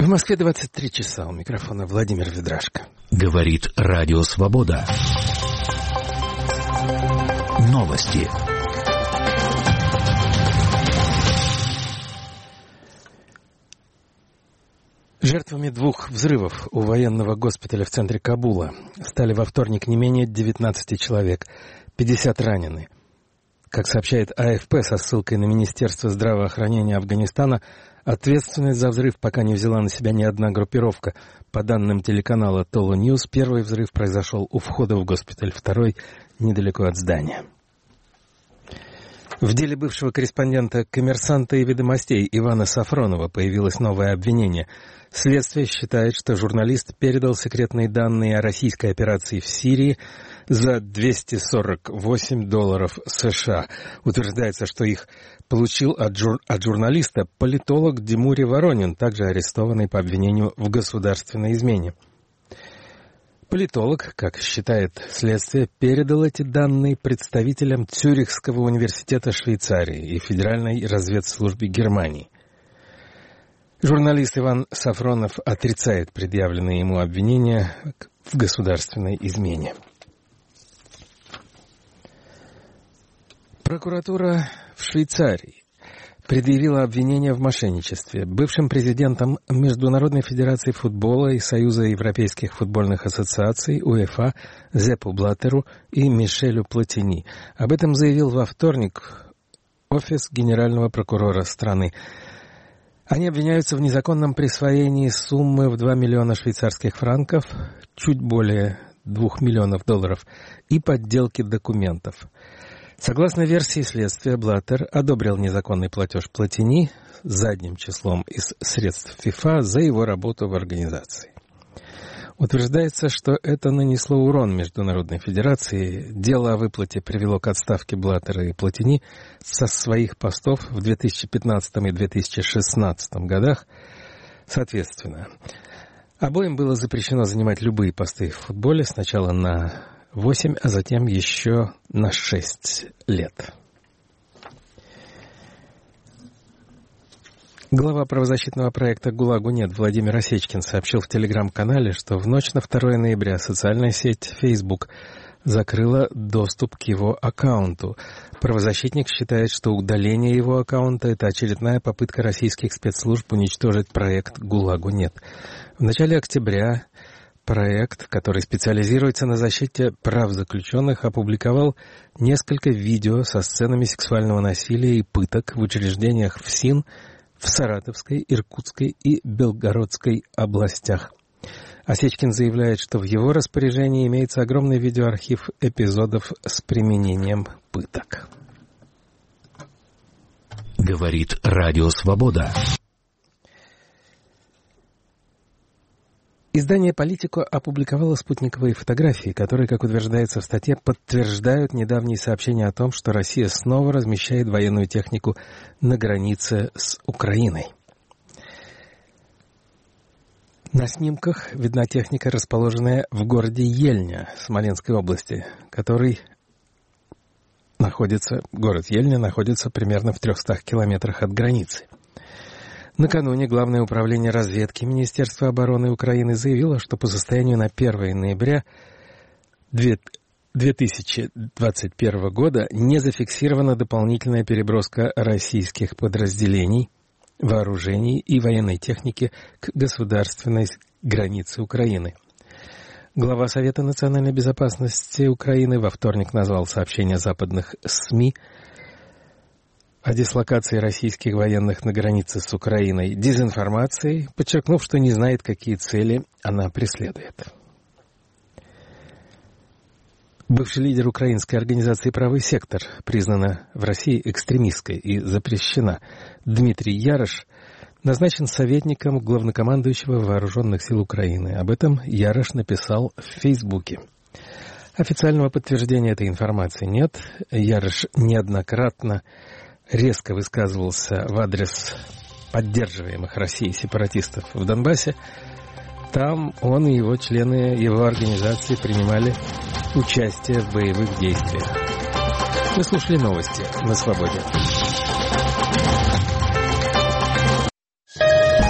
В Москве 23 часа. У микрофона Владимир Ведрашко. Говорит Радио Свобода. Новости. Жертвами двух взрывов у военного госпиталя в центре Кабула стали во вторник не менее 19 человек, 50 ранены. Как сообщает АФП со ссылкой на Министерство здравоохранения Афганистана, ответственность за взрыв пока не взяла на себя ни одна группировка. По данным телеканала Толу Ньюс, первый взрыв произошел у входа в госпиталь, второй недалеко от здания. В деле бывшего корреспондента «Коммерсанта» и «Ведомостей» Ивана Сафронова появилось новое обвинение. Следствие считает, что журналист передал секретные данные о российской операции в Сирии за $248 США. Утверждается, что их получил от журналиста политолог Димури Воронин, также арестованный по обвинению в государственной измене. Политолог, как считает следствие, передал эти данные представителям Цюрихского университета Швейцарии и Федеральной разведслужбе Германии. Журналист Иван Сафронов отрицает предъявленные ему обвинения в государственной измене. Прокуратура в Швейцарии предъявила обвинение в мошенничестве бывшим президентам Международной федерации футбола и Союза европейских футбольных ассоциаций УЕФА Зеппу Блаттеру и Мишелю Платини. Об этом заявил во вторник офис генерального прокурора страны. Они обвиняются в незаконном присвоении суммы в 2 миллиона швейцарских франков, чуть более $2 миллионов, и подделке документов. Согласно версии следствия, Блаттер одобрил незаконный платеж Платини задним числом из средств ФИФА за его работу в организации. Утверждается, что это нанесло урон Международной федерации. Дело о выплате привело к отставке Блаттера и Платини со своих постов в 2015 и 2016 годах соответственно. Обоим было запрещено занимать любые посты в футболе сначала на 8, а затем еще на 6 лет. Глава правозащитного проекта «ГУЛАГу нет» Владимир Осечкин сообщил в телеграм-канале, что в ночь на 2 ноября социальная сеть Facebook закрыла доступ к его аккаунту. Правозащитник считает, что удаление его аккаунта – это очередная попытка российских спецслужб уничтожить проект «ГУЛАГу нет». В начале октября проект, который специализируется на защите прав заключенных, опубликовал несколько видео со сценами сексуального насилия и пыток в учреждениях ФСИН в Саратовской, Иркутской и Белгородской областях. Осечкин заявляет, что в его распоряжении имеется огромный видеоархив эпизодов с применением пыток. Говорит Радио Свобода. Издание «Политико» опубликовало спутниковые фотографии, которые, как утверждается в статье, подтверждают недавние сообщения о том, что Россия снова размещает военную технику на границе с Украиной. На снимках видна техника, расположенная в городе Ельня Смоленской области, город Ельня находится примерно в 300 километрах от границы. Накануне Главное управление разведки Министерства обороны Украины заявило, что по состоянию на 1 ноября 2021 года не зафиксирована дополнительная переброска российских подразделений, вооружений и военной техники к государственной границе Украины. Глава Совета национальной безопасности Украины во вторник назвал сообщения западных СМИ о дислокации российских военных на границе с Украиной дезинформацией, подчеркнув, что не знает, какие цели она преследует. Бывший лидер украинской организации «Правый сектор», признана в России экстремистской и запрещена, Дмитрий Ярош, назначен советником главнокомандующего Вооруженных сил Украины. Об этом Ярош написал в Фейсбуке. Официального подтверждения этой информации нет. Ярош неоднократно резко высказывался в адрес поддерживаемых Россией сепаратистов в Донбассе. Там он и его члены его организации принимали участие в боевых действиях. Вы слушали новости на Свободе.